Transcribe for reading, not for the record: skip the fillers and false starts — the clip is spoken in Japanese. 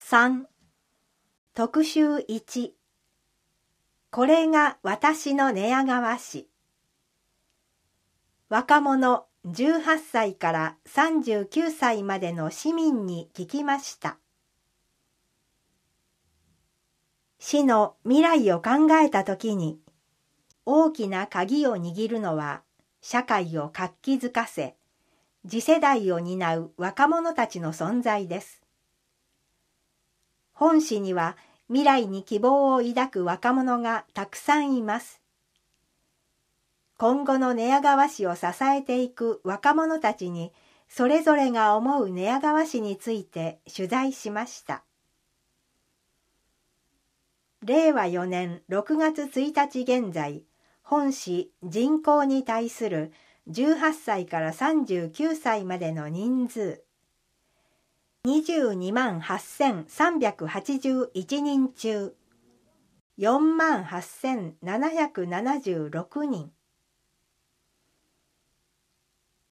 3. 特集1。これが私の寝屋川市。若者18歳から39歳までの市民に聞きました。市の未来を考えたときに、大きな鍵を握るのは社会を活気づかせ、次世代を担う若者たちの存在です。本市には未来に希望を抱く若者がたくさんいます。今後の寝屋川市を支えていく若者たちに、それぞれが思う寝屋川市について取材しました。令和4年6月1日現在、本市人口に対する18歳から39歳までの人数、22万8381人中、4万8776人。